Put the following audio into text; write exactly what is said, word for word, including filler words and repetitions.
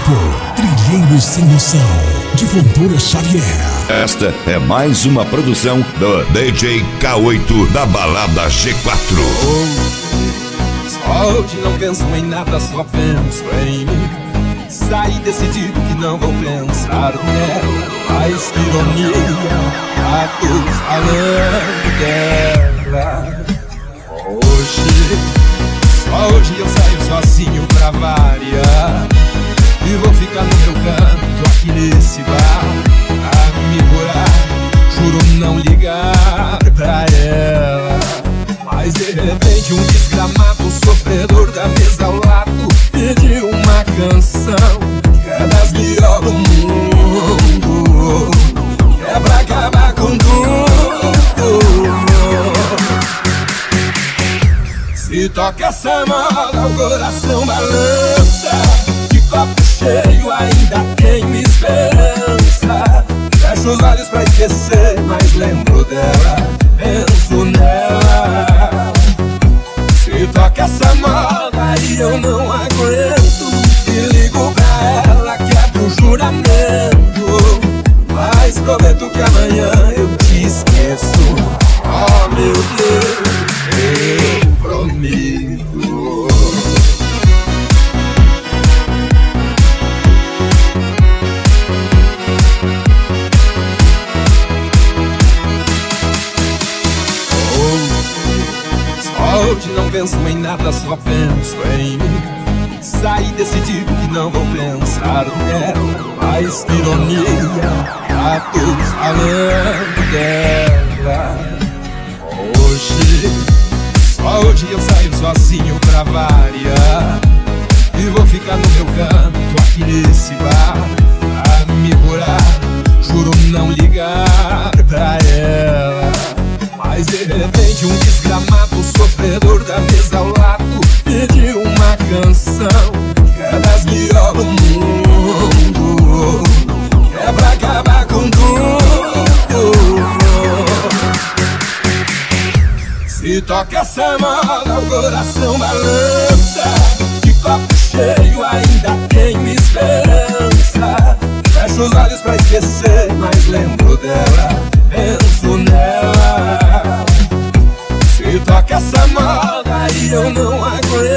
grupo Trilheiros Sem Noção, de Fontoura Xavier. Esta é mais uma produção do D J K oito da Balada G quatro. Só hoje não penso em nada, só penso em mim. Saí decidido que não vou pensar nela. Mas que ironia, a todos falando dela. Hoje, só hoje eu saio sozinho pra variar. E vou ficar no meu canto aqui nesse bar, a me curar, juro não ligar pra ela. Mas de repente um desgramado sofredor da mesa ao lado pediu uma canção que é das melhores do mundo, que é pra acabar com tudo. Se toca essa moda, o coração balança. De copo cheio ainda tenho esperança. Fecho os olhos pra esquecer, mas lembro dela, penso nela. Se toca essa moda e eu não aguento, e ligo pra ela, quebro o juramento. Mas prometo que amanhã eu te esqueço. Oh meu Deus, eu prometo. Hoje não penso em nada, só penso em mim. Saí decidido que não vou pensar nela. Mas que ironia, a todos falando dela. Hoje, só hoje eu saio sozinho pra variar. E vou ficar no meu canto aqui nesse bar, a me curar, juro não ligar pra ela. Mas de repente um desgramado sofredor da mesa ao lado pediu uma canção que é das melhores do mundo, que é pra acabar com tudo. Se toca essa moda, o coração balança. De copo cheio ainda tenho esperança. Fecho os olhos pra esquecer, mas lembro dela, penso nela. Se toca essa moda e eu não aguento,